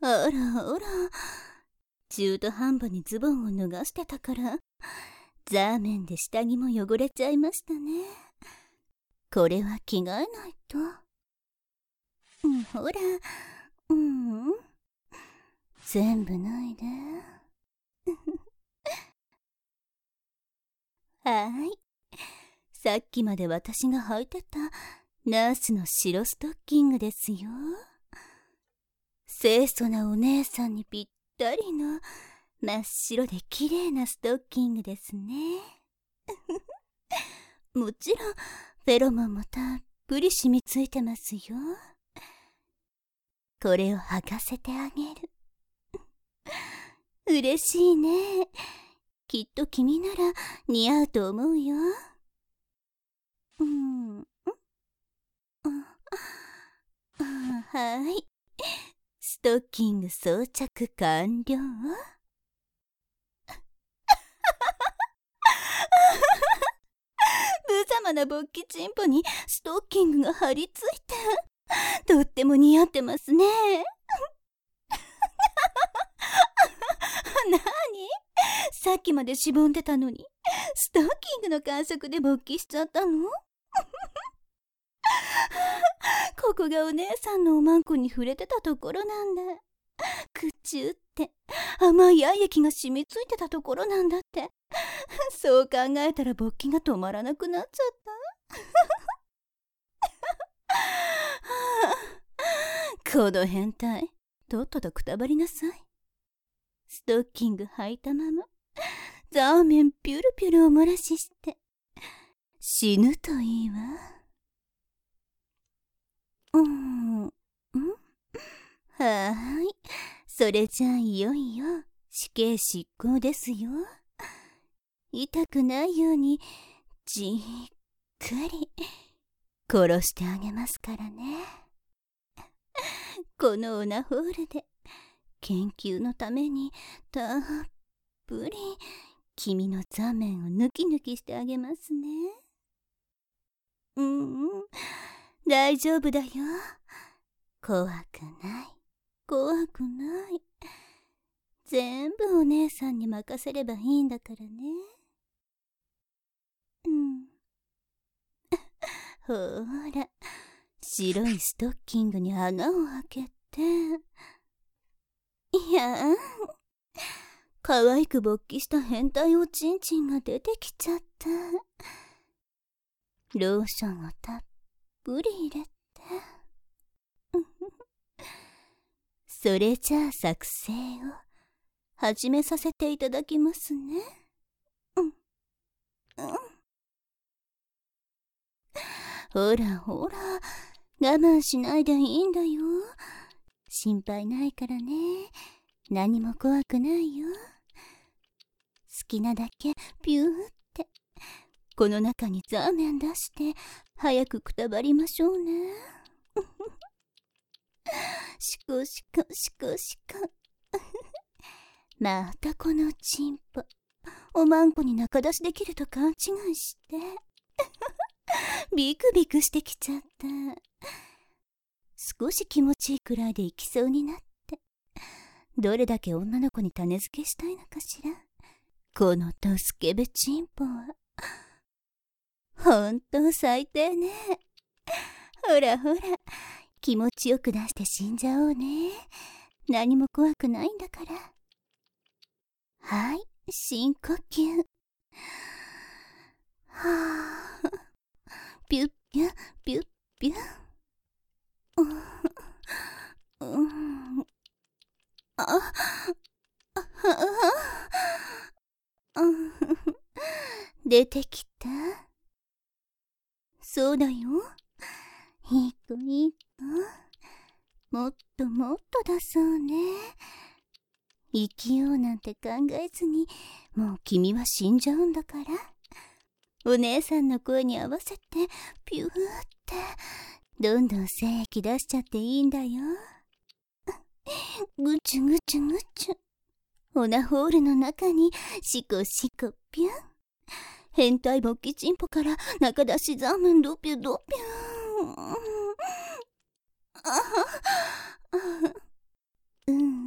あらあら、中途半端にズボンを脱がしてたから、ザーメンで下着も汚れちゃいましたね。これは着替えないと。ほら、全部脱いで。はーい。さっきまで私が履いてたナースの白ストッキングですよ。清楚なお姉さんにぴったりの真っ白で綺麗なストッキングですね。もちろんフェロモンもたっぷり染みついてますよ。これを履かせてあげる。嬉しいね。きっと君なら似合うと思うよ。はい。ストッキング装着完了。無様な勃起チンポにストッキングが張り付いて、とっても似合ってますね。なに？さっきまでしぼんでたのに、ストッキングの感触で勃起しちゃったの？ここがお姉さんのおまんこに触れてたところなんだ。くちゅって甘い愛液が染みついてたところなんだって。そう考えたら勃起が止まらなくなっちゃった。この変態、とっととくたばりなさい。ストッキング履いたままザーメンピュルピュルお漏らしして死ぬといいわ。はーい。それじゃあいよいよ死刑執行ですよ。痛くないようにじっくり殺してあげますからね。このオナホールで研究のためにたっぷり君の座面を抜き抜きしてあげますね。大丈夫だよ。怖くない。怖くない。全部お姉さんに任せればいいんだからね。ほら、白いストッキングに穴を開けて。いや可愛く勃起した変態おちんちんが出てきちゃった。ローションをたっぷり入れて。それじゃあ作成を始めさせていただきますね。ほらほら、我慢しないでいいんだよ。心配ないからね。何も怖くないよ。好きなだけピューってこの中にザーメン出して早くくたばりましょうね。シコシコシコシコ。またこのチンポおまんこに中出しできると勘違いしてビクビクしてきちゃった。少し気持ちいいくらいでいきそうになって、どれだけ女の子に種付けしたいのかしら。このドスケベチンポはほんと最低ね。ほらほら、気持ちよく出して死んじゃおうね。何も怖くないんだから。はい、深呼吸。はぁ、ピュッピュッピュッピュッ。出てきた。そうだよ。いい子いい子。もっともっと出そうね。生きようなんて考えずに、もう君は死んじゃうんだから。お姉さんの声に合わせてピューってどんどん精液出しちゃっていいんだよ。ぐちゅぐちゅぐちゅ。オナホールの中にシコシコピュン。変態勃起チンポから中出しザーメンドピュドピュン。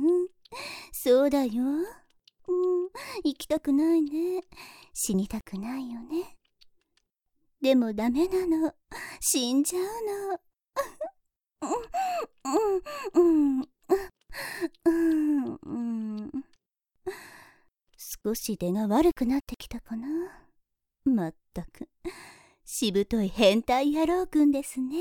そうだよ。行きたくないね。死にたくないよね。でもダメなの。死んじゃうの。少し出が悪くなってきたかな。まったくしぶとい変態野郎くんですね。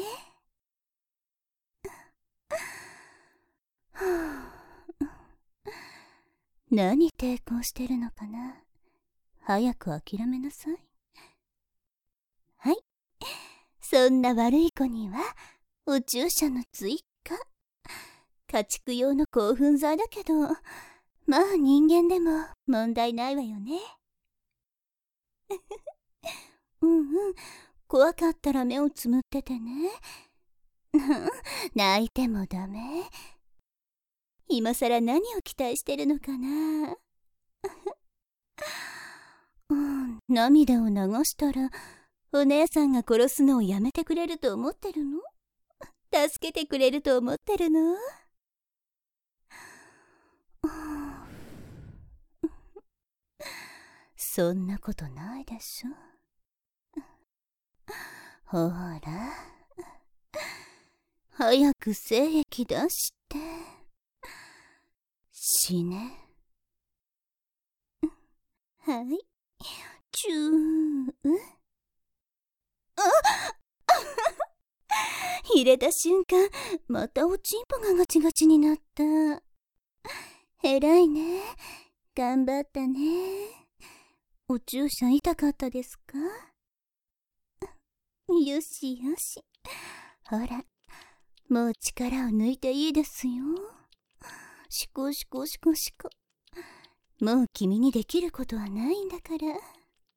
何抵抗してるのかな。早く諦めなさい。はい、そんな悪い子にはお注射の追加。家畜用の興奮剤だけど、まあ人間でも問題ないわよね。怖かったら目をつむっててね。泣いてもダメ。今さら何を期待してるのかな。涙を流したらお姉さんが殺すのをやめてくれると思ってるの？助けてくれると思ってるの？そんなことないでしょ。ほら、早く精液出して死ね。はい、チュー。入れた瞬間、またおちんぽがガチガチになった。偉いね。頑張ったね。お注射痛かったですか？よしよし。ほら、もう力を抜いていいですよ。シコシコシコシコ。もう君にできることはないんだから。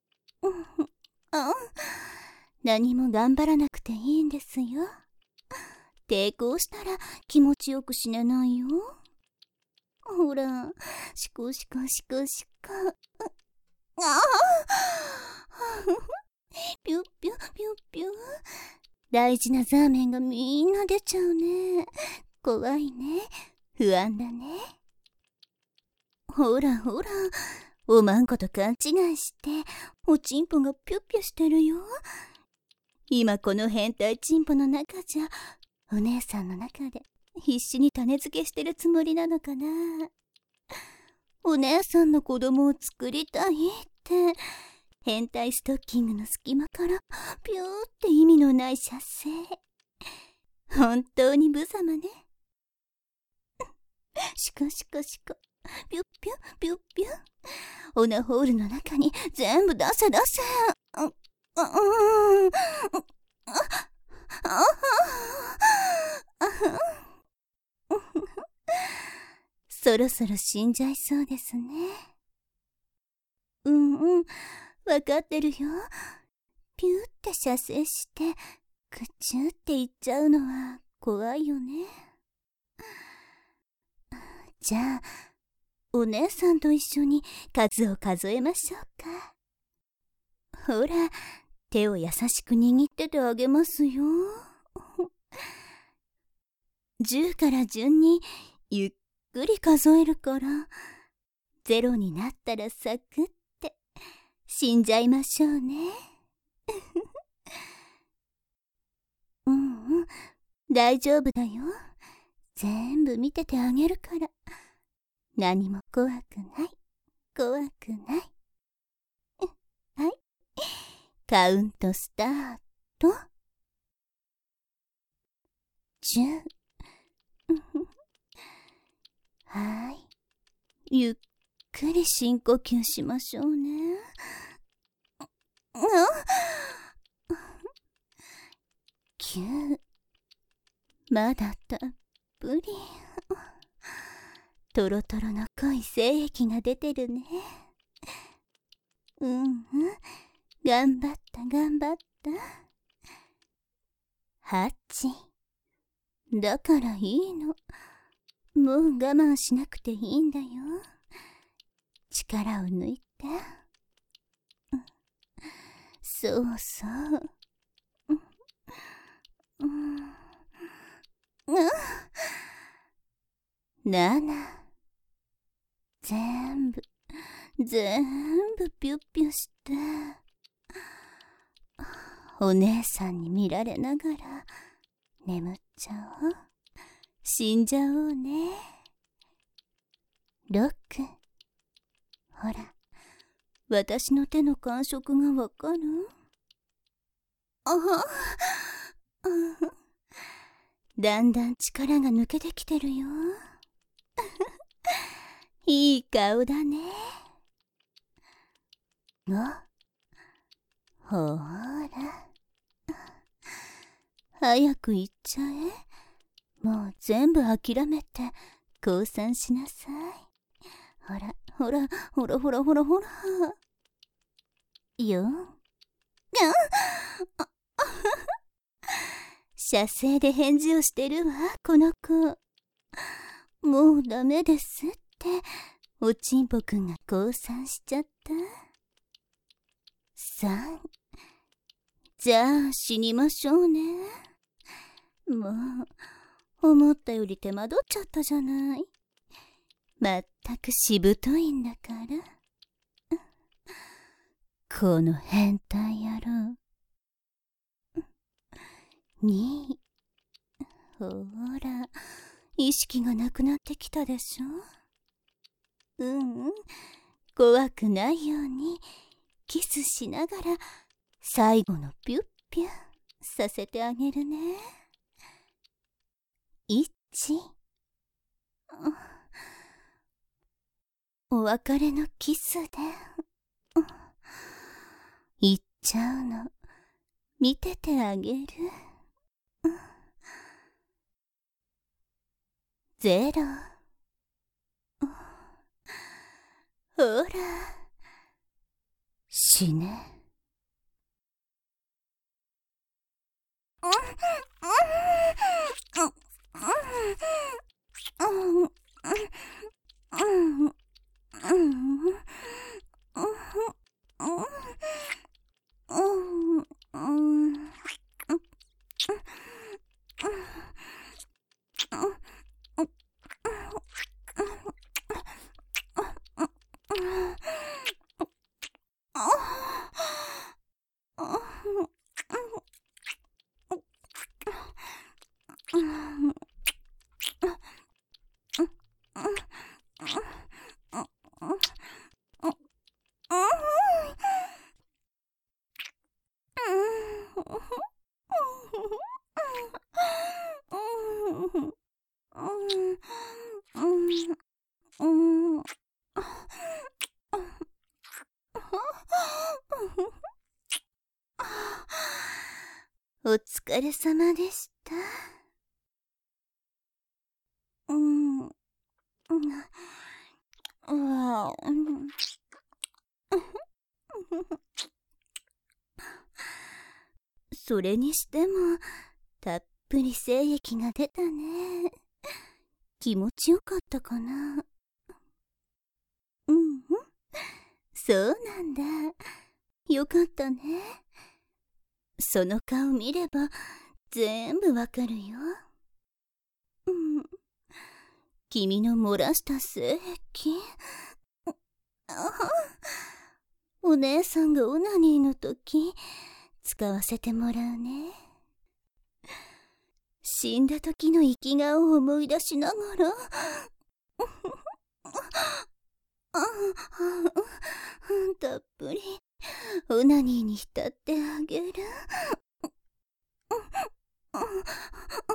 何も頑張らなくていいんですよ。抵抗したら気持ちよく死ねないよ。ほら、シコシコシコシコ。ピュッピュッピュッピュッ。大事なザーメンがみんな出ちゃうね。怖いね。不安だね。ほらほら、おまんこと勘違いしておちんぽがピュッピュしてるよ。今この変態ちんぽの中じゃお姉さんの中で必死に種付けしてるつもりなのかな。お姉さんの子供を作りたいって変態ストッキングの隙間からピューって意味のない射精。本当に無様ね。シコシコシコ、ピュッピュッピュッピュッ。オナホールの中に全部出せ出せ。そろそろ死んじゃいそうですね。わかってるよ。ピューって射精してクチューっていっちゃうのは怖いよね。じゃあお姉さんと一緒に数を数えましょうか。ほら、手を優しく握っててあげますよ。10から順にゆっくり数えるから、0になったらサクって死んじゃいましょうね。大丈夫だよ。全部見ててあげるから。何も怖くない。怖くない。はい。カウントスタート。10。はい。ゆっくり深呼吸しましょうね。9。まだたっぷり。トロトロの濃い精液が出てるね。頑張った頑張った。8。だからいいの。もう我慢しなくていいんだよ。力を抜いて。そうそう。7。 全部ピュッピュして、お姉さんに見られながら眠っちゃおう。死んじゃおうね。ロック、ほら、私の手の感触がわかる？だんだん力が抜けてきてるよ。いい顔だね。ほーら。早く行っちゃえ。もう全部諦めて降参しなさい。ほら、ほら、ほらほらほらほら。よ。射精で返事をしてるわ、この子。もうダメですって、おちんぽくんが降参しちゃった。3。じゃあ死にましょうね。もう、思ったより手間取っちゃったじゃない。まったくしぶといんだから。この変態野郎。2。ほら、意識がなくなってきたでしょ。怖くないようにキスしながら最後のピュッピュさせてあげるね。1。お別れのキスで行っちゃうの見ててあげる。0。ほら、死ね。お疲れ様でした。それにしてもたっぷり精液が出たね。気持ちよかったかな。そうなんだ。よかったね。その顔見れば全部わかるよ。君の漏らした精液。お姉さんがオナニーの時使わせてもらうね。死んだ時の生き顔を思い出しながらたっぷりオナニーに浸ってあげる。